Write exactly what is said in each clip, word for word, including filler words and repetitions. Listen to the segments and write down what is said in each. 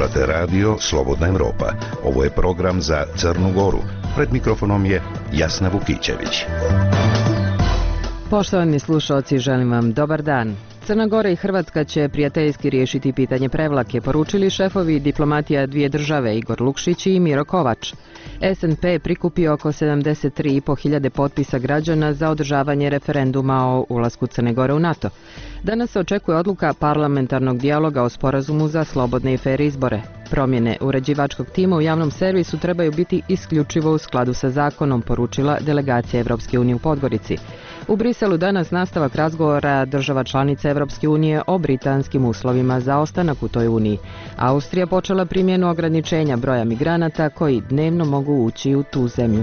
Slušate radio Slobodna Evropa. Ovo je program za Crnu Goru. Pred mikrofonom je Jasna Vukićević. Poštovani slušalci, želim vam dobar dan. Crna Gora i Hrvatska će prijateljski riješiti pitanje Prevlake, poručili šefovi diplomatija dvije države Igor Lukšić i Miro Kovač. S N P prikupio oko sedamdeset tri i po hiljade potpisa građana za održavanje referenduma o ulasku Crne Gore u NATO. Danas se očekuje odluka parlamentarnog dijaloga o sporazumu za slobodne i fer izbore. Promjene uređivačkog tima u javnom servisu trebaju biti isključivo u skladu sa zakonom, poručila delegacija Evropske unije u Podgorici. U Briselu danas nastavak razgovora država članica Evropske unije o britanskim uslovima za ostanak u toj uniji. Austrija počela primjenu ograničenja broja migranata koji dnevno mogu ući u tu zemlju.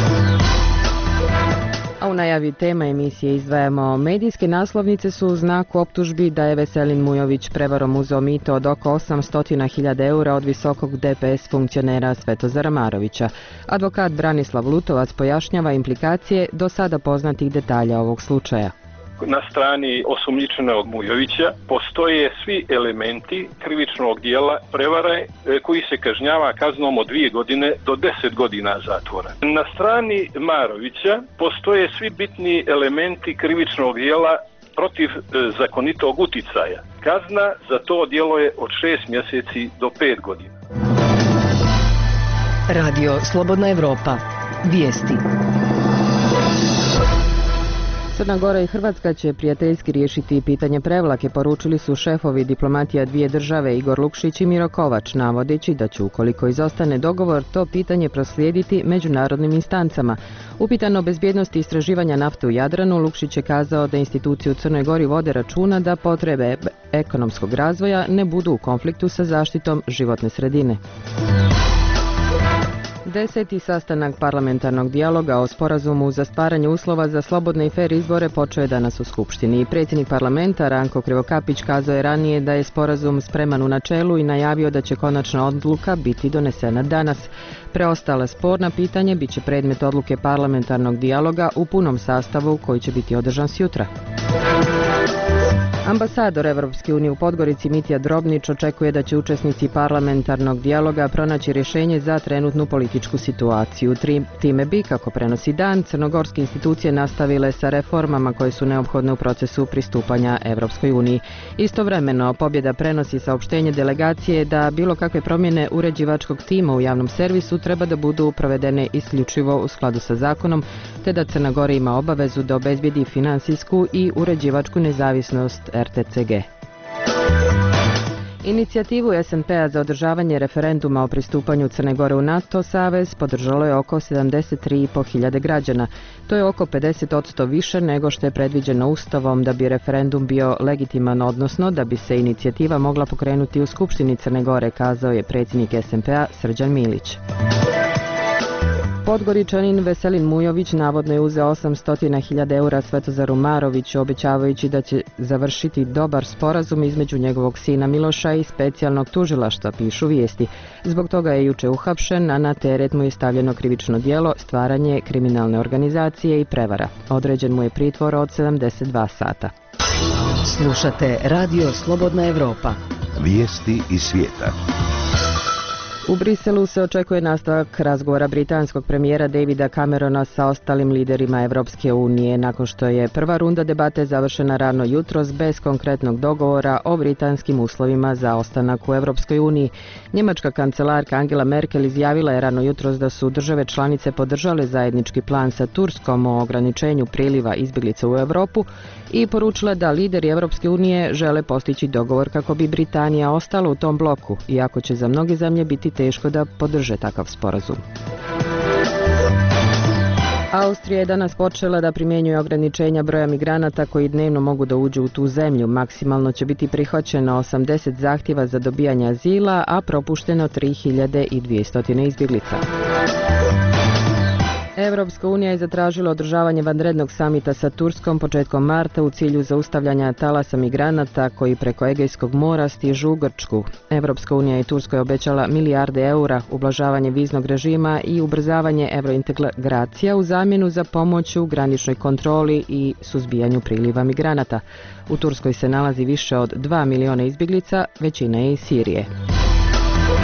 A u najavi tema emisije izdvajamo medijske naslovnice su u znaku optužbi da je Veselin Mujović prevarom uzeo mito od oko osamsto hiljada eura od visokog D P S funkcionera Svetozara Marovića. Advokat Branislav Lutovac pojašnjava implikacije do sada poznatih detalja ovog slučaja. Na strani osumnjičenog Mujovića postoje svi elementi krivičnog dijela prevare koji se kažnjava kaznom od dvije godine do deset godina zatvora. Na strani Marovića postoje svi bitni elementi krivičnog dijela protiv zakonitog uticaja. Kazna za to djelo je od šest mjeseci do pet godina. Radio Slobodna Evropa. Vijesti. Crna Gora i Hrvatska će prijateljski riješiti pitanje Prevlake, poručili su šefovi diplomatija dvije države Igor Lukšić i Miro Kovač, navodeći da će, ukoliko izostane dogovor, to pitanje proslijediti međunarodnim instancama. Upitan o bezbjednosti istraživanja nafte u Jadranu, Lukšić je kazao da institucije u Crnoj Gori vode računa da potrebe ekonomskog razvoja ne budu u konfliktu sa zaštitom životne sredine. Deseti sastanak parlamentarnog dijaloga o sporazumu za stvaranje uslova za slobodne i fer izbore počeo je danas u Skupštini. Predsjednik parlamenta Ranko Krivokapić kazao je ranije da je sporazum spreman u načelu i najavio da će konačna odluka biti donesena danas. Preostala sporna pitanje bit će predmet odluke parlamentarnog dijaloga u punom sastavu koji će biti održan sjutra. Ambasador Evropske unije u Podgorici Mitja Drobnić očekuje da će učesnici parlamentarnog dijaloga pronaći rješenje za trenutnu političku situaciju. Time bi, kako prenosi Dan, crnogorske institucije nastavile sa reformama koje su neophodne u procesu pristupanja Evropskoj uniji. Istovremeno, Pobjeda prenosi saopštenje delegacije da bilo kakve promjene uređivačkog tima u javnom servisu treba da budu provedene isključivo u skladu sa zakonom, te da Crna Gora ima obavezu da obezbijedi finansijsku i uređivačku nezavisnost R T C G. Inicijativu S N P-a za održavanje referenduma o pristupanju Crne Gore u NATO savez podržalo je oko sedamdeset tri i po hiljade građana. To je oko pedeset posto više nego što je predviđeno Ustavom da bi referendum bio legitiman, odnosno da bi se inicijativa mogla pokrenuti u Skupštini Crne Gore, kazao je predsjednik S N P-a Srđan Milić. Podgoričanin Veselin Mujović navodno je uzeo osamsto hiljada eura Svetozaru Maroviću, obećavajući da će završiti dobar sporazum između njegovog sina Miloša i specijalnog tužilaštva, pišu vijesti. Zbog toga je juče uhapšen, a na teret mu je stavljeno krivično djelo stvaranje kriminalne organizacije i prevara. Određen mu je pritvor od sedamdeset dva sata. Slušate Radio Slobodna Evropa. Vijesti iz svijeta. U Briselu se očekuje nastavak razgovora britanskog premijera Davida Camerona sa ostalim liderima Evropske unije, nakon što je prva runda debate završena rano jutros bez konkretnog dogovora o britanskim uslovima za ostanak u Evropskoj uniji. Njemačka kancelarka Angela Merkel izjavila je rano jutros da su države članice podržale zajednički plan sa Turskom o ograničenju priliva izbjeglica u Europu i poručila da lideri Evropske unije žele postići dogovor kako bi Britanija ostala u tom bloku, iako će za mnoge zemlje biti teško da podrže takav sporazum. Austrija je danas počela da primjenjuje ograničenja broja migranata koji dnevno mogu da uđu u tu zemlju. Maksimalno će biti prihvaćeno osamdeset zahtjeva za dobijanje azila, a propušteno tri hiljade dvjesto izbjeglica. Evropska unija je zatražila održavanje vanrednog samita sa Turskom početkom marta u cilju zaustavljanja talasa migranata koji preko Egejskog mora stižu u Grčku. Evropska unija je Turskoj obećala milijarde eura, ublažavanje viznog režima i ubrzavanje eurointegracija u zamjenu za pomoć u graničnoj kontroli i suzbijanju priliva migranata. U Turskoj se nalazi više od dva miliona izbjeglica, većina je iz Sirije.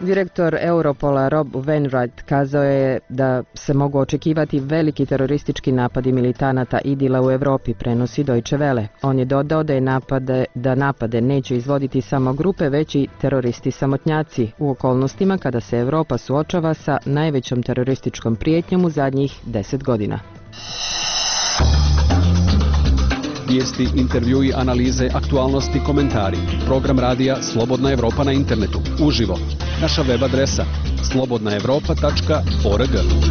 Direktor Europola Rob Wainwright kazao je da se mogu očekivati veliki teroristički napadi militanata IDIL-a u Europi, prenosi Deutsche Welle. On je dodao da, je napade, da napade neće izvoditi samo grupe, već i teroristi samotnjaci u okolnostima kada se Europa suočava sa najvećom terorističkom prijetnjom u zadnjih deset godina. Vijesti, intervjui, analize, aktualnosti, komentari. Program radija Slobodna Evropa na internetu. Uživo. Naša web adresa slobodna evropa tačka org.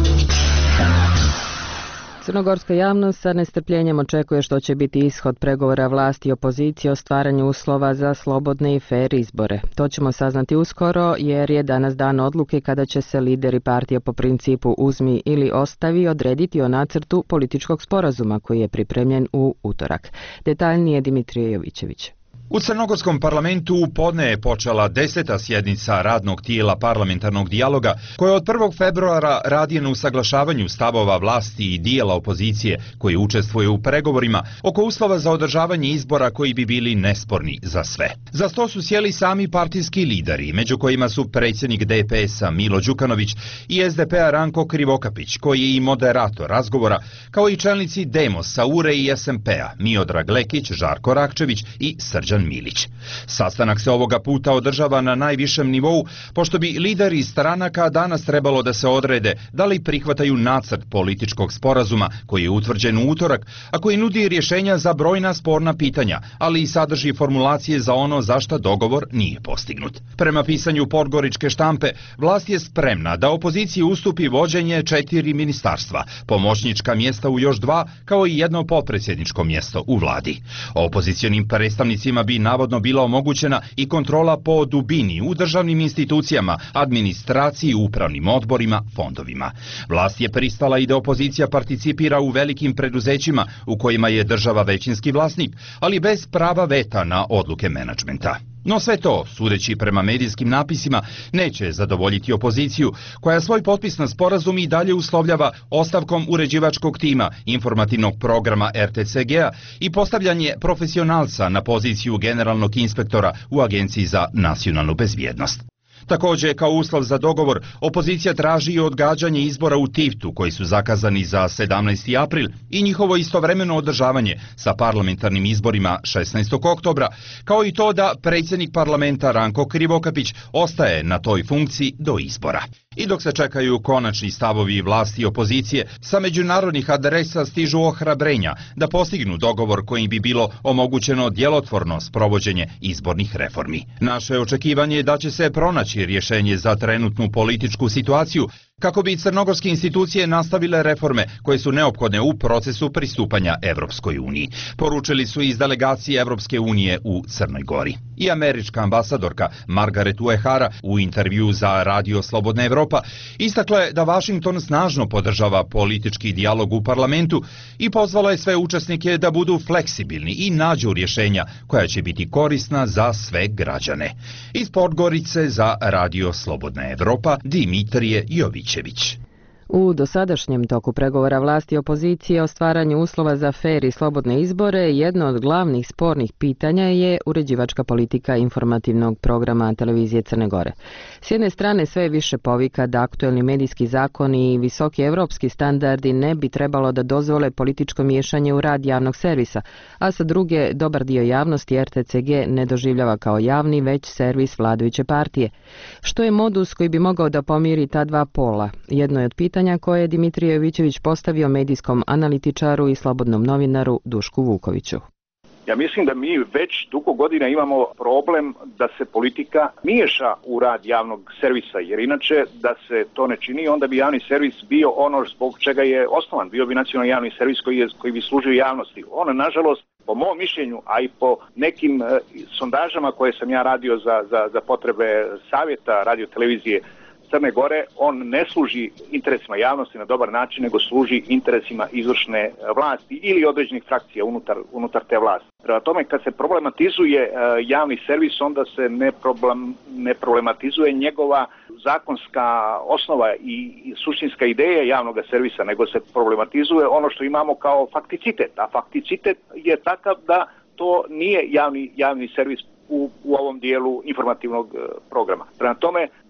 Crnogorska javnost sa nestrpljenjem očekuje što će biti ishod pregovora vlasti i opozicije o stvaranju uslova za slobodne i fer izbore. To ćemo saznati uskoro jer je danas dan odluke kada će se lideri partije po principu uzmi ili ostavi odrediti o nacrtu političkog sporazuma koji je pripremljen u utorak. Detaljnije Dimitrije Jovićević. U Crnogorskom parlamentu u podne je počela deseta sjednica radnog tijela parlamentarnog dijaloga koja od prvog februara radi na usaglašavanju stavova vlasti i dijela opozicije koji učestvuje u pregovorima oko uslova za održavanje izbora koji bi bili nesporni za sve. Za sto su sjeli sami partijski lideri, među kojima su predsjednik D P S-a Milo Đukanović i S D P-a Ranko Krivokapić, koji je i moderator razgovora, kao i čelnici Demosa, U R E i S M P-a Miodrag Lekić, Žarko Rakčević i Srđan Milić. Sastanak se ovoga puta održava na najvišem nivou, pošto bi lideri stranaka danas trebalo da se odrede da li prihvataju nacrt političkog sporazuma koji je utvrđen u utorak, a koji nudi rješenja za brojna sporna pitanja, ali i sadrži formulacije za ono za šta dogovor nije postignut. Prema pisanju podgoričke štampe, vlast je spremna da opoziciji ustupi vođenje četiri ministarstva, pomoćnička mjesta u još dva, kao i jedno potpredsjedničko mjesto u vladi. Opozicionim predstavnicima bi navodno bila omogućena i kontrola po dubini u državnim institucijama, administraciji i upravnim odborima, fondovima. Vlast je pristala i da opozicija participira u velikim preduzećima u kojima je država većinski vlasnik, ali bez prava veta na odluke menadžmenta. No sve to, sudeći prema medijskim napisima, neće zadovoljiti opoziciju, koja svoj potpis na sporazum i dalje uslovljava ostavkom uređivačkog tima informativnog programa R T C G-a i postavljanje profesionalca na poziciju generalnog inspektora u Agenciji za nacionalnu bezbjednost. Također, kao uslov za dogovor, opozicija traži i odgađanje izbora u Tivtu, koji su zakazani za sedamnaesti april, i njihovo istovremeno održavanje sa parlamentarnim izborima šesnaestog oktobra, kao i to da predsjednik parlamenta Ranko Krivokapić ostaje na toj funkciji do izbora. I dok se čekaju konačni stavovi vlasti i opozicije, sa međunarodnih adresa stižu ohrabrenja da postignu dogovor kojim bi bilo omogućeno djelotvorno sprovođenje izbornih reformi. Naše očekivanje je da će se pronaći rješenje za trenutnu političku situaciju kako bi crnogorske institucije nastavile reforme koje su neophodne u procesu pristupanja Evropskoj uniji, poručili su iz delegacije Evropske unije u Crnoj Gori. I američka ambasadorka Margaret Uehara u intervju za Radio Slobodna Evropa istakla je da Washington snažno podržava politički dijalog u parlamentu i pozvala je sve učesnike da budu fleksibilni i nađu rješenja koja će biti korisna za sve građane. Iz Podgorice za Radio Slobodna Evropa Dimitrije Jovićević. U dosadašnjem toku pregovora vlasti i opozicije o stvaranju uslova za fer i slobodne izbore, jedno od glavnih spornih pitanja je uređivačka politika informativnog programa televizije Crne Gore. S jedne strane sve više povika da aktuelni medijski zakoni i visoki evropski standardi ne bi trebalo da dozvole političko miješanje u rad javnog servisa, a sa druge dobar dio javnosti R T C G ne doživljava kao javni, već servis vladajuće partije. Što je modus koji bi mogao da pomiri ta dva pola? Jedno je od pitanja koje je Dimitrije Jovićević postavio medijskom analitičaru i slobodnom novinaru Dušku Vukoviću. Ja mislim da mi već dugo godina imamo problem da se politika miješa u rad javnog servisa, jer inače da se to ne čini, onda bi javni servis bio ono zbog čega je osnovan, bio bi nacionalni javni servis koji, je, koji bi služio javnosti. On, nažalost, po mom mišljenju, a i po nekim e, sondažama koje sam ja radio za, za, za potrebe savjeta radio televizije Crne Gore, on ne služi interesima javnosti na dobar način, nego služi interesima izvršne vlasti ili određenih frakcija unutar, unutar te vlasti. Prema tome, kad se problematizuje uh, javni servis, onda se ne, problem, ne problematizuje njegova zakonska osnova i, i suštinska ideja javnog servisa, nego se problematizuje ono što imamo kao fakticitet. A fakticitet je takav da to nije javni, javni servis U, u ovom dijelu informativnog programa. Prema tome,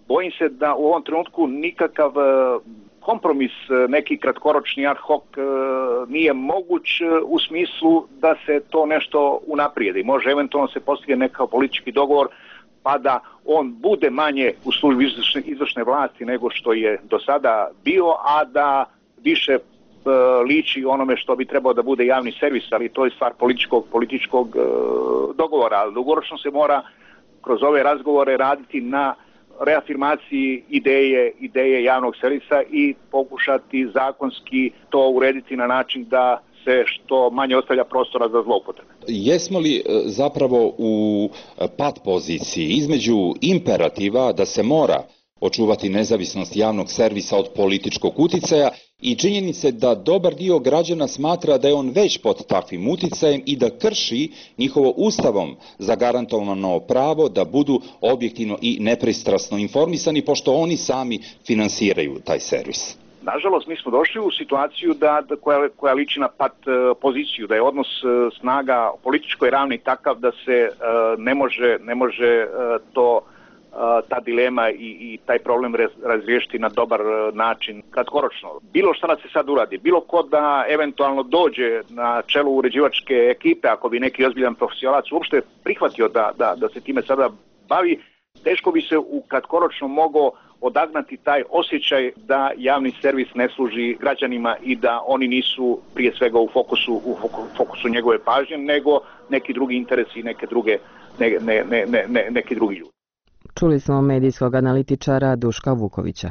bojim se da u ovom trenutku nikakav kompromis, neki kratkoročni ad hoc nije moguć u smislu da se to nešto unaprijedi. Može eventualno se postigne nekakav politički dogovor pa da on bude manje u službi izvršne, izvršne vlasti nego što je do sada bio, a da više liči onome što bi trebao da bude javni servis, ali to je stvar političkog, političkog dogovora. Ali dugoročno se mora kroz ove razgovore raditi na reafirmaciji ideje, ideje javnog servisa i pokušati zakonski to urediti na način da se što manje ostavlja prostora za zloupotrebe. Jesmo li zapravo u pat poziciji između imperativa da se mora očuvati nezavisnost javnog servisa od političkog uticaja i činjenice da dobar dio građana smatra da je on već pod takvim uticajem i da krši njihovo ustavom zagarantovano pravo da budu objektivno i nepristrasno informisani, pošto oni sami finansiraju taj servis? Nažalost, mi smo došli u situaciju da, da koja, koja liči na pat uh, poziciju, da je odnos uh, snaga u političkoj ravni takav da se uh, ne može, ne može uh, to ta dilema i, i taj problem razriješiti na dobar način kratkoročno. Bilo što da se sad uradi, bilo ko da eventualno dođe na čelu uređivačke ekipe, ako bi neki ozbiljan profesionalac uopšte prihvatio da, da, da se time sada bavi, teško bi se u kratkoročno mogao odagnati taj osjećaj da javni servis ne služi građanima i da oni nisu prije svega u fokusu, u fokusu njegove pažnje, nego neki drugi interesi i neke druge, ne, ne, ne, ne, ne, neki drugi ljudi. Čuli smo medijskog analitičara Duška Vukovića.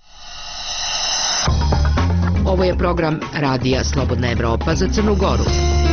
Ovo je program Radija Slobodna Evropa za Crnu Goru.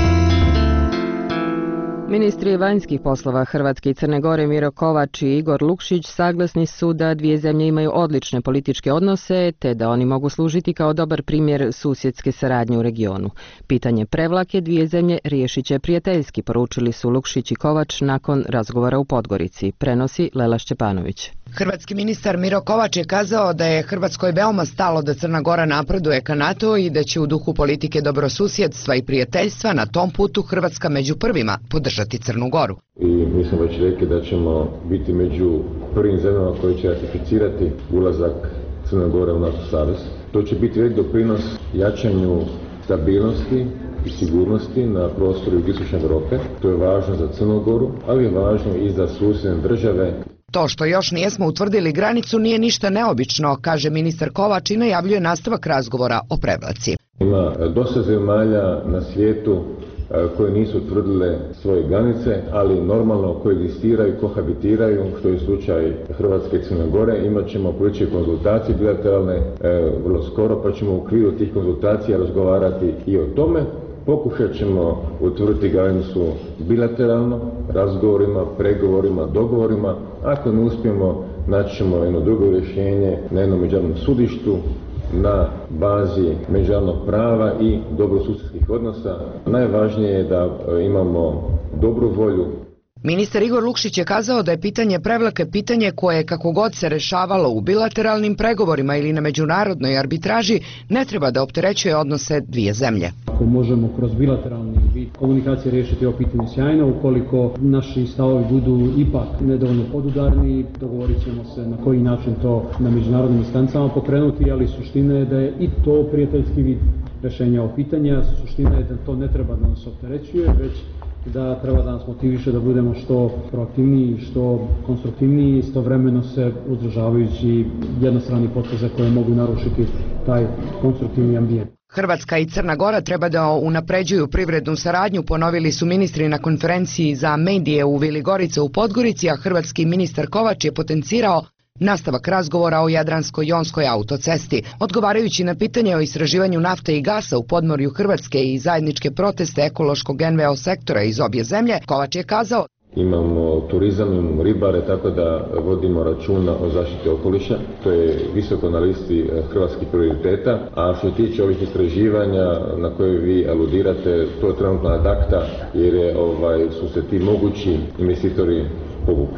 Ministri vanjskih poslova Hrvatske i Crne Gore Miro Kovač i Igor Lukšić saglasni su da dvije zemlje imaju odlične političke odnose, te da oni mogu služiti kao dobar primjer susjedske saradnje u regionu. Pitanje Prevlake dvije zemlje riješit će prijateljski, poručili su Lukšić i Kovač nakon razgovora u Podgorici, prenosi Lela Šćepanović. Hrvatski ministar Miro Kovač je kazao da je Hrvatskoj veoma stalo da Crna Gora napreduje ka NATO i da će u duhu politike dobrosusjedstva i prijateljstva na tom putu Hrvatska među prvima podržati Crnu Goru. I mi smo već rekli da ćemo biti među prvim zemljama koji će ratificirati ulazak Crne Gore u NATO savez. To će biti velik doprinos jačanju stabilnosti i sigurnosti na prostoru jugoistočne Europe. To je važno za Crnu Goru, ali je važno i za susjedne države. To što još nijesmo utvrdili granicu nije ništa neobično, kaže ministar Kovač i najavljuje nastavak razgovora o Prevlaci. Ima dosta zemalja na svijetu koje nisu utvrdile svoje granice, ali normalno koegzistiraju, kohabitiraju, što je slučaj Hrvatske i Crne Gore. Imat ćemo političke konzultacije bilateralne e, vrlo skoro, pa ćemo u okviru tih konzultacija razgovarati i o tome. Pokušat ćemo utvrditi granicu bilateralno, razgovorima, pregovorima, dogovorima. Ako ne uspijemo, naći ćemo jedno drugo rješenje na jednom međunarodnom sudištu, na bazi međunarodnog prava i dobrosusjedskih odnosa. Najvažnije je da imamo dobru volju. Ministar Igor Lukšić je kazao da je pitanje Prevlake pitanje koje, kako god se rešavalo u bilateralnim pregovorima ili na međunarodnoj arbitraži, ne treba da opterećuje odnose dvije zemlje. Ako možemo kroz bilateralni vid komunikacije riješiti ovo pitanje sjajno, ukoliko naši stavovi budu ipak nedovoljno podudarni, dogovorit ćemo se na koji način to na međunarodnim instancama pokrenuti, ali suština je da je i to prijateljski vid rešenja ovog pitanja. Suština je da to ne treba da nas opterećuje, već da treba da nas motiviše da budemo što proaktivniji, što konstruktivniji, istovremeno se uzdržavajući jednostrani poteze koje mogu narušiti taj konstruktivni ambijent. Hrvatska i Crna Gora treba da unapređuju privrednu saradnju, ponovili su ministri na konferenciji za medije u Vili Gorice u Podgorici, a hrvatski ministar Kovač je potencirao nastavak razgovora o Jadransko-jonskoj autocesti. Odgovarajući na pitanje o istraživanju nafte i gasa u podmorju Hrvatske i zajedničke proteste ekološkog en ve o sektora iz obje zemlje, Kovač je kazao: Imamo turizam, imamo ribare, tako da vodimo računa o zaštiti okoliša. To je visoko na listi hrvatskih prioriteta. A što se tiče ovih istraživanja na koje vi aludirate, to je trenutno ad acta jer je, ovaj, su se ti mogući investitori povukli.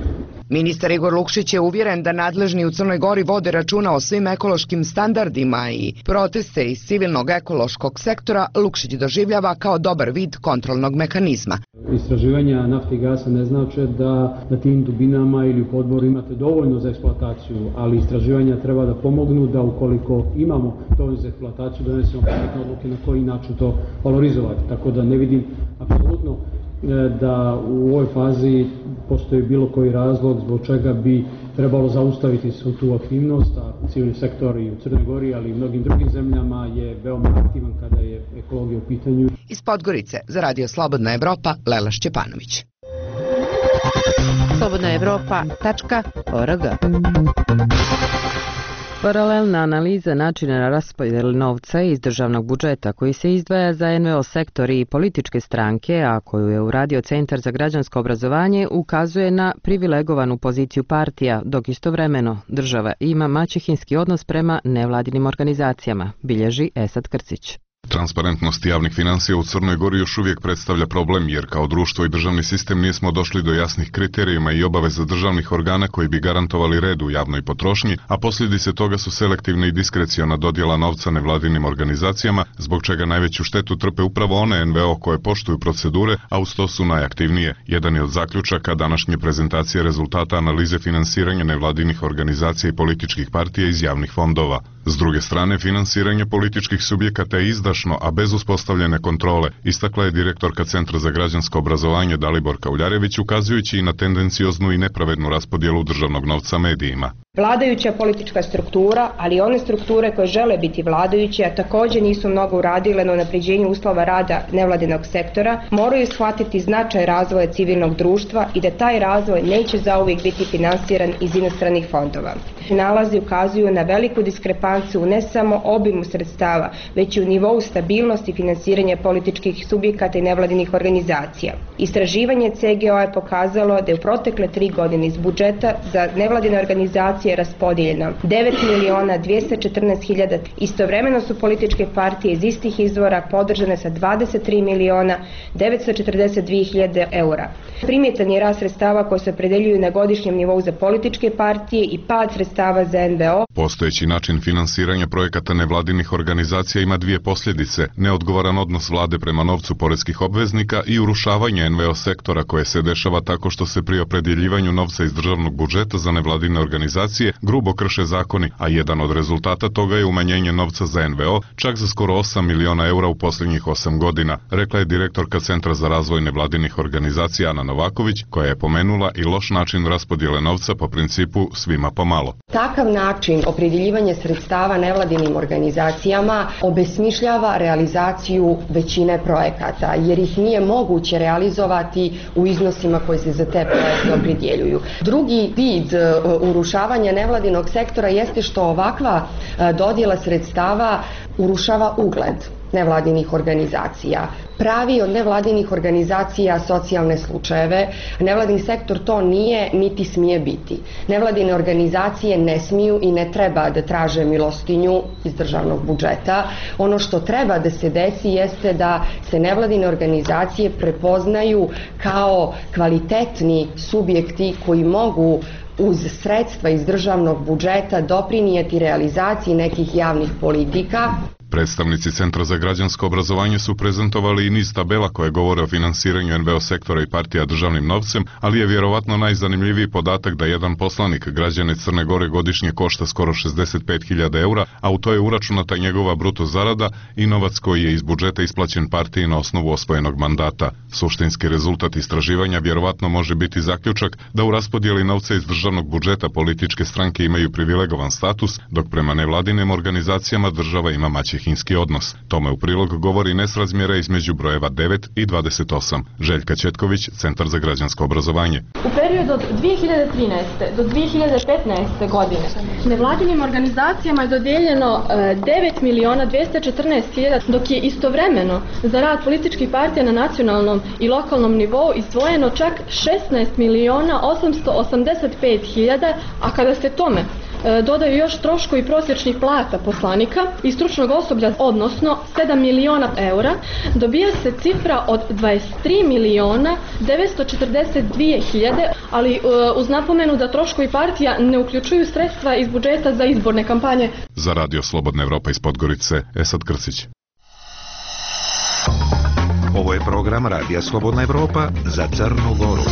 Ministar Igor Lukšić je uvjeren da nadležni u Crnoj Gori vode računa o svim ekološkim standardima i proteste iz civilnog ekološkog sektora Lukšić doživljava kao dobar vid kontrolnog mehanizma. Istraživanja nafte i gasa ne znače da na tim dubinama ili u podmoru imate dovoljno za eksploataciju, ali istraživanja treba da pomognu da ukoliko imamo dovoljno za eksploataciju donesemo pametne odluke na koji način to valorizovati. Tako da ne vidim apsolutno da u ovoj fazi postoji bilo koji razlog zbog čega bi trebalo zaustaviti svu tu aktivnost, a civilni sektor i u Crnoj Gori, ali i u mnogim drugim zemljama je veoma aktivan kada je ekologija u pitanju. Iz Podgorice za Radio Slobodna Evropa, Lela Šćepanović. slobodna evropa tačka org. Paralelna analiza načina raspodjele novca iz državnog budžeta koji se izdvaja za en ve o sektor i političke stranke, a koju je uradio Centar za građansko obrazovanje, ukazuje na privilegovanu poziciju partija, dok istovremeno država ima maćehinski odnos prema nevladinim organizacijama, bilježi Esad Krcić. Transparentnost javnih financija u Crnoj Gori još uvijek predstavlja problem, jer kao društvo i državni sistem nismo došli do jasnih kriterijuma i obaveza državnih organa koji bi garantovali red u javnoj potrošnji, a posljedice toga su selektivna i diskreciona dodjela novca nevladinim organizacijama, zbog čega najveću štetu trpe upravo one en ve o koje poštuju procedure, a uz to su najaktivnije. Jedan je od zaključaka današnje prezentacije rezultata analize finansiranja nevladinih organizacija i političkih partija iz javnih fondova. S druge strane, finansiranje političkih subjekata je izdašno, a bez uspostavljene kontrole, istakla je direktorka Centra za građansko obrazovanje Dalibor Kauljarević, ukazujući i na tendencioznu i nepravednu raspodjelu državnog novca medijima. Vladajuća politička struktura, ali i one strukture koje žele biti vladajuće, a također nisu mnogo uradile na unapređenju uslova rada nevladinog sektora, moraju shvatiti značaj razvoja civilnog društva i da taj razvoj neće zauvijek biti finansiran iz inostranih fondova. Nalazi ukazuju na veliku diskrepanciju ne samo obimu sredstava, već i u nivou stabilnosti finansiranja političkih subjekata i nevladinih organizacija. Istraživanje ce ge o je pokazalo da je u protekle tri godine iz budžeta za nevladine organizacije je raspodijeljeno devet miliona dvjesto četrnaest hiljada. Istovremeno su političke partije iz istih izvora podržane sa dvadeset tri miliona devetsto četrdeset dvije hiljade eura. Primjetan je rast sredstava koje se opredeljuju na godišnjem nivou za političke partije i pad sredstava za en ve o. Postojeći način finansiranja projekata nevladinih organizacija ima dvije posljedice: neodgovoran odnos vlade prema novcu poreskih obveznika i urušavanje en ve o sektora koje se dešava tako što se pri opredjeljivanju novca iz državnog budžeta za nevladine organizacije grubo krše zakoni, a jedan od rezultata toga je umanjenje novca za en ve o čak za skoro osam miliona eura u posljednjih osam godina, rekla je direktorka Centra za razvoj nevladinih organizacija Ana Novaković, koja je pomenula i loš način raspodjele novca po principu svima pomalo. Takav način opredjeljivanja sredstava nevladinim organizacijama obesmišljava realizaciju većine projekata, jer ih nije moguće realizovati u iznosima koji se za te projekte opredjeljuju. Drugi vid urušavanja nevladinog sektora jeste što ovakva dodjela sredstava urušava ugled nevladinih organizacija. Pravi od nevladinih organizacija socijalne slučajeve. Nevladin sektor to nije niti smije biti. Nevladine organizacije ne smiju i ne treba da traže milostinju iz državnog budžeta. Ono što treba da se desi jeste da se nevladine organizacije prepoznaju kao kvalitetni subjekti koji mogu uz sredstva iz državnog budžeta doprinijeti realizaciji nekih javnih politika. Predstavnici Centra za građansko obrazovanje su prezentovali i niz tabela koje govore o finansiranju en ve o sektora i partija državnim novcem, ali je vjerovatno najzanimljiviji podatak da jedan poslanik građane Crne Gore godišnje košta skoro šezdeset pet hiljada eura, a u to je uračunata njegova bruto zarada i novac koji je iz budžeta isplaćen partiji na osnovu osvojenog mandata. Suštinski rezultat istraživanja vjerovatno može biti zaključak da u raspodjeli novca iz državnog budžeta političke stranke imaju privilegovan status, dok prema nevladinim organizacijama država ima maćehinski odnos. Tome u prilog govori nesrazmjera između brojeva devet i dvadeset osam. Željka Četković, Centar za građansko obrazovanje. U periodu od dvije hiljade trinaeste do dvije hiljade petnaeste godine nevladinim organizacijama je dodijeljeno devet miliona dvjesto četrnaest hiljada, dok je istovremeno za rad političkih partija na nacionalnom i lokalnom nivou izdvojeno čak šesnaest miliona osamsto osamdeset pet hiljada, a kada se tome dodaju još troškovi prosječnih plata poslanika i stručnog osoblja, odnosno sedam miliona eura, dobija se cifra od dvadeset tri miliona devetsto četrdeset dvije hiljade, ali uz napomenu da troškovi partija ne uključuju sredstva iz budžeta za izborne kampanje. Za Radio Slobodna Evropa iz Podgorice, Esad Krsić. Ovo je program Radija Slobodna Evropa za Crnu Goru.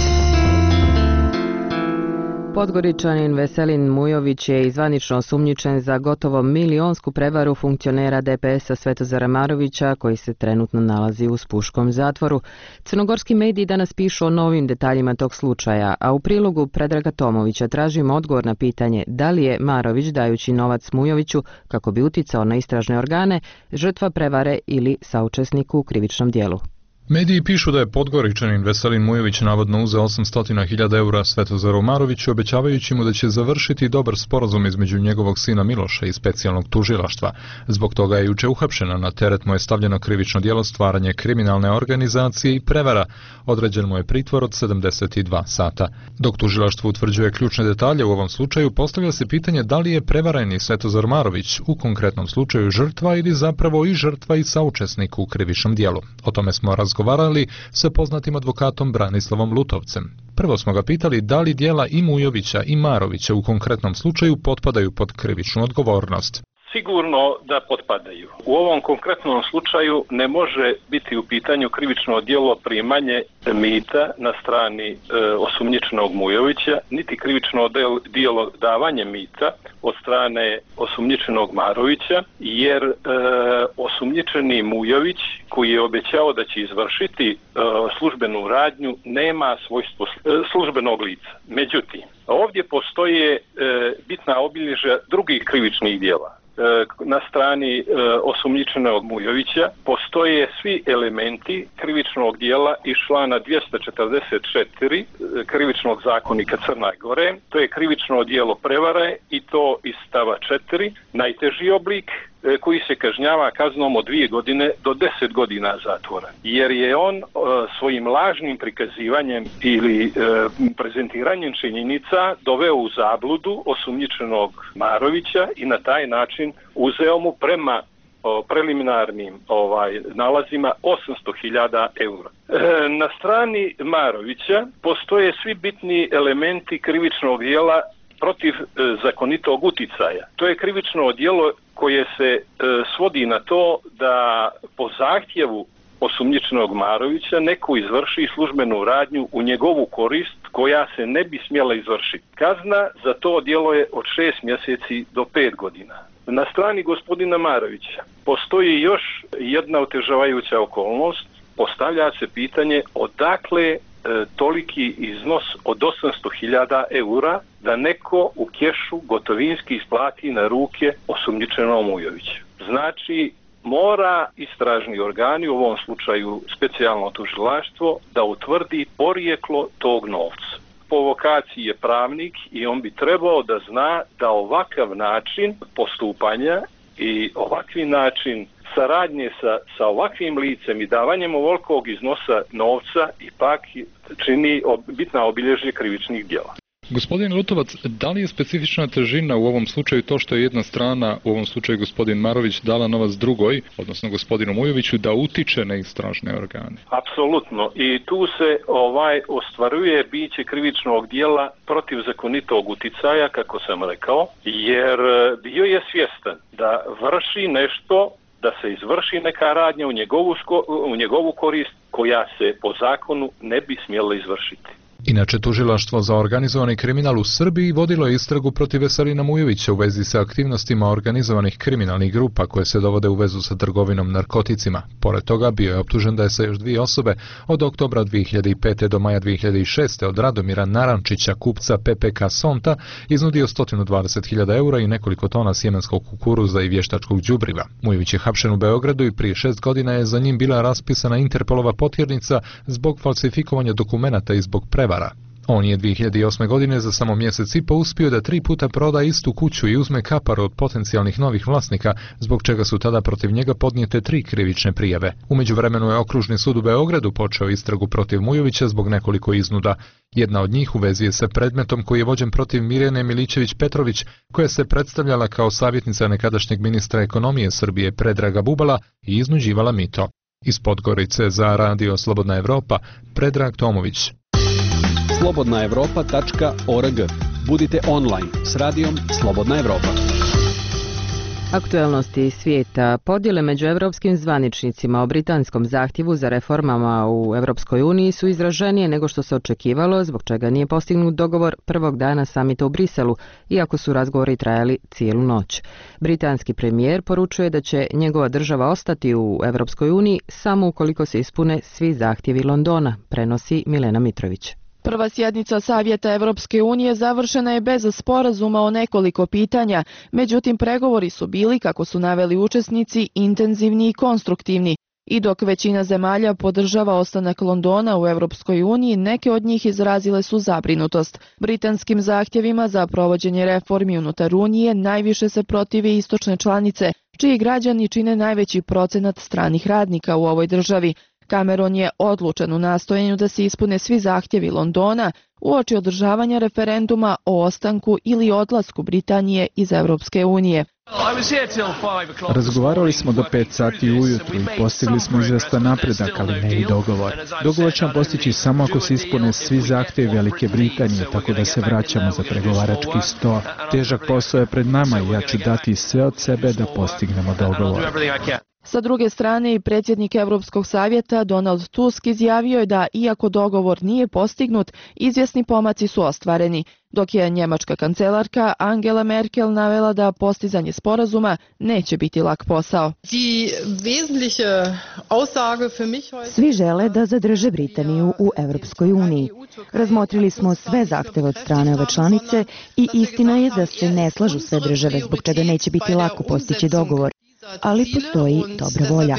Podgoričanin Veselin Mujović je zvanično osumnjičen za gotovo milionsku prevaru funkcionera D P S-a Svetozara Marovića, koji se trenutno nalazi u Spuškom zatvoru. Crnogorski mediji danas pišu o novim detaljima tog slučaja, a u prilogu Predraga Tomovića tražimo odgovor na pitanje da li je Marović, dajući novac Mujoviću kako bi uticao na istražne organe, žrtva prevare ili saučesnik u krivičnom dijelu. Mediji pišu da je Podgoričanin Veselin Mujović navodno uzeo osamsto hiljada eura Svetozaru Maroviću, obećavajući mu da će završiti dobar sporazum između njegovog sina Miloša i specijalnog tužilaštva. Zbog toga je juče uhapšena, na teret mu je stavljeno krivično djelo stvaranje kriminalne organizacije i prevara. Određen mu je pritvor od sedamdeset dva sata. Dok tužilaštvo utvrđuje ključne detalje u ovom slučaju, postavlja se pitanje da li je prevareni Svetozar Marović u konkretnom slučaju žrtva ili zapravo i žrtva i saučesnik u krivičnom djelu. O tome smo razgovarali razgovarali sa poznatim advokatom Branislavom Lutovcem. Prvo smo ga pitali da li djela i Mujovića i Marovića u konkretnom slučaju potpadaju pod krivičnu odgovornost. Sigurno da potpadaju. U ovom konkretnom slučaju ne može biti u pitanju krivično djelo primanje mita na strani e, osumnjičenog Mujovića, niti krivično djelo davanje mita od strane osumnjičenog Marovića, jer e, osumnjičeni Mujović, koji je obećao da će izvršiti e, službenu radnju, nema svojstvo službenog lica. Međutim, ovdje postoje e, bitna obilježja drugih krivičnih djela. Na strani e, osumnjičenog Mujovića postoje svi elementi krivičnog djela iz člana dvjesto četrdeset četiri krivičnog zakonika Crne Gore. To je krivično djelo prevare i to iz stava četiri, najteži oblik e, koji se kažnjava kaznom od dvije godine do deset godina zatvora. Jer je on e, svojim lažnim prikazivanjem ili e, prezentiranjem činjenica doveo u zabludu osumnjičenog Marovića i na taj način uzeo mu prema o, preliminarnim ovaj nalazima osamsto hiljada eura. E, na strani Marovića postoje svi bitni elementi krivičnog djela protiv e, zakonitog uticaja. To je krivično djelo koje se e, svodi na to da po zahtjevu osumnjičenog Marovića neko izvrši službenu radnju u njegovu korist koja se ne bi smjela izvršiti. Kazna za to djelo je od šest mjeseci do pet godina. Na strani gospodina Marovića postoji još jedna otežavajuća okolnost. Postavlja se pitanje odakle e, toliki iznos od osamsto hiljada eura da neko u kešu gotovinski isplati na ruke osumnjičenom Mujoviću. Znači, mora istražni organi, u ovom slučaju specijalno tužilaštvo, da utvrdi porijeklo tog novca. Po vokaciji je pravnik i on bi trebao da zna da ovakav način postupanja i ovakvi način saradnje sa, sa ovakvim licem i davanjem ovolikog iznosa novca ipak čini ob, bitna obilježje krivičnih djela. Gospodin Lutovac, da li je specifična težina u ovom slučaju to što je jedna strana, u ovom slučaju gospodin Marović, dala novac drugoj, odnosno gospodinu Mujoviću, da utiče na istražne organe? Apsolutno. I tu se ovaj ostvaruje biće krivičnog djela protiv zakonitog uticaja, kako sam rekao, jer bio je svjestan da vrši nešto, da se izvrši neka radnja u njegovu, ško, u njegovu korist koja se po zakonu ne bi smjela izvršiti. Inače, tužilaštvo za organizovani kriminal u Srbiji vodilo je istragu protiv Veselina Mujovića u vezi sa aktivnostima organizovanih kriminalnih grupa koje se dovode u vezu sa trgovinom narkoticima. Pored toga, bio je optužen da je sa još dvije osobe od oktobra dvije hiljade pete. do maja dvije hiljade šeste. od Radomira Narančića, kupca P P K Sonta, iznudio sto dvadeset hiljada eura i nekoliko tona sjemenskog kukuruza i vještačkog đubriva. Mujović je hapšen u Beogradu i prije šest godina je za njim bila raspisana Interpolova potjernica zbog falsifikovanja dokumenata i zbog prevara. On je dvije hiljade osme. godine za samo mjesec i po uspio da tri puta proda istu kuću i uzme kapar od potencijalnih novih vlasnika, zbog čega su tada protiv njega podnijete tri krivične prijave. U međuvremenu je Okružni sud u Beogradu počeo istragu protiv Mujovića zbog nekoliko iznuda. Jedna od njih u vezi je sa predmetom koji je vođen protiv Mirjane Milićević-Petrović, koja se predstavljala kao savjetnica nekadašnjeg ministra ekonomije Srbije Predraga Bubala i iznuđivala mito. Iz Podgorice za Radio Slobodna Evropa, Predrag Tomović. slobodna evropa tačka org. Budite online s radijom Slobodna Evropa. Aktuelnosti svijeta. Podjele među evropskim zvaničnicima o britanskom zahtjevu za reformama u Evropskoj uniji su izraženije nego što se očekivalo, zbog čega nije postignut dogovor prvog dana samita u Briselu, iako su razgovori trajali cijelu noć. Britanski premijer poručuje da će njegova država ostati u Evropskoj uniji samo ukoliko se ispune svi zahtjevi Londona, prenosi Milena Mitrović. Prva sjednica Savjeta Evropske unije završena je bez sporazuma o nekoliko pitanja, međutim pregovori su bili, kako su naveli učesnici, intenzivni i konstruktivni. I dok većina zemalja podržava ostanak Londona u Evropskoj uniji, neke od njih izrazile su zabrinutost. Britanskim zahtjevima za provođenje reformi unutar Unije najviše se protive istočne članice, čiji građani čine najveći procenat stranih radnika u ovoj državi. Cameron je odlučen u nastojanju da se ispune svi zahtjevi Londona uoči održavanja referenduma o ostanku ili odlasku Britanije iz Evropske unije. Razgovarali smo do pet sati ujutru i postigli smo izvestan napredak, ali ne i dogovor. Dogovor ćemo postići samo ako se ispune svi zahtjevi Velike Britanije, tako da se vraćamo za pregovarački sto. Težak posao je pred nama i ja ću dati sve od sebe da postignemo dogovor. Sa druge strane, i predsjednik Europskog savjeta Donald Tusk izjavio je da, iako dogovor nije postignut, izvjesni pomaci su ostvareni, dok je njemačka kancelarka Angela Merkel navela da postizanje sporazuma neće biti lak posao. Svi žele da zadrže Britaniju u Europskoj uniji. Razmotrili smo sve zahteve od strane ove članice i istina je da se ne slažu sve države, zbog čega neće biti lako postići dogovor. Ali postoji dobra volja.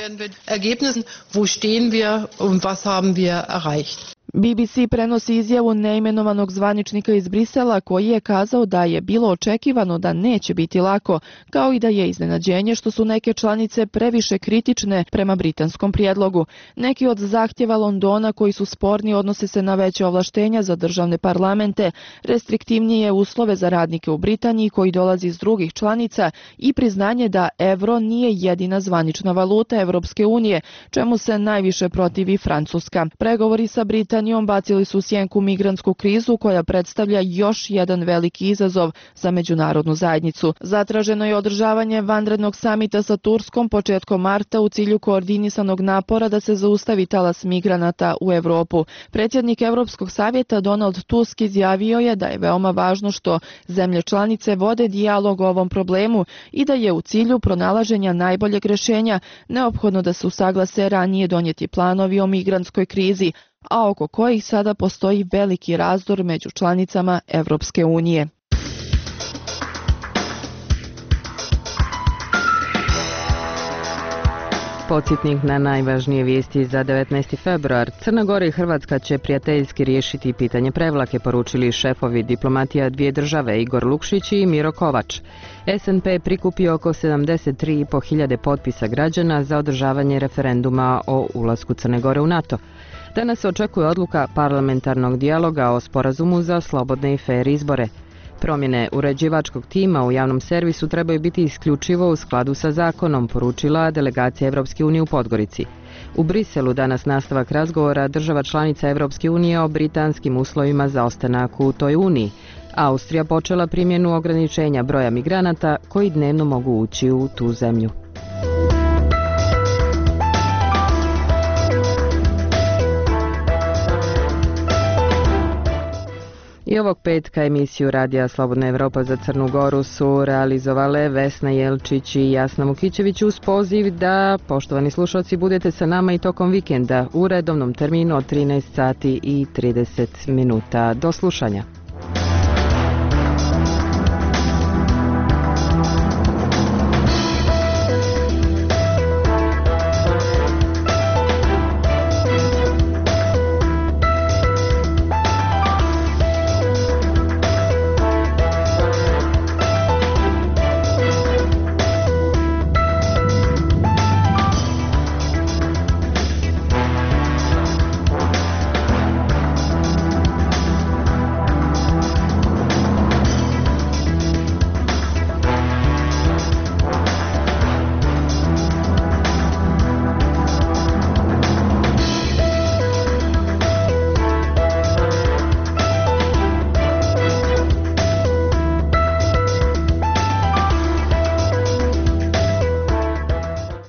B B C prenosi izjavu neimenovanog zvaničnika iz Brisela koji je kazao da je bilo očekivano da neće biti lako, kao i da je iznenađenje što su neke članice previše kritične prema britanskom prijedlogu. Neki od zahtjeva Londona koji su sporni odnose se na veće ovlaštenja za državne parlamente, restriktivnije uslove za radnike u Britaniji koji dolazi iz drugih članica i priznanje da evro nije jedina zvanična valuta Evropske unije, čemu se najviše protivi Francuska. Pregovori sa Britanijom bacili su sjenku migrantsku krizu koja predstavlja još jedan veliki izazov za međunarodnu zajednicu. Zatraženo je održavanje vanrednog samita sa Turskom početkom marta u cilju koordinisanog napora da se zaustavi talas migranata u Europu. Predsjednik Europskog savjeta Donald Tusk izjavio je da je veoma važno što zemlje članice vode dijalog o ovom problemu i da je u cilju pronalaženja najboljeg rješenja neophodno da se usaglase ranije donijeti planovi o migrantskoj krizi, a oko kojih sada postoji veliki razdor među članicama Evropske unije. Podsjetnik na najvažnije vijesti za devetnaesti februar. Crna Gora i Hrvatska će prijateljski riješiti pitanje Prevlake, poručili šefovi diplomatija dvije države Igor Lukšić i Miro Kovač. S N P prikupio oko sedamdeset tri i po hiljade potpisa građana za održavanje referenduma o ulasku Crne Gore u NATO. Danas se očekuje odluka parlamentarnog dijaloga o sporazumu za slobodne i fer izbore. Promjene uređivačkog tima u javnom servisu trebaju biti isključivo u skladu sa zakonom, poručila delegacija Evropske unije u Podgorici. U Briselu danas nastavak razgovora država članica Evropske unije o britanskim uslovima za ostanak u toj uniji. Austrija počela primjenu ograničenja broja migranata koji dnevno mogu ući u tu zemlju. I ovog petka emisiju Radija Slobodna Evropa za Crnu Goru su realizovale Vesna Jelčić i Jasna Vukićević uz poziv da, poštovani slušalci, budete sa nama i tokom vikenda u redovnom terminu od trinaest sati i trideset minuta. Do slušanja.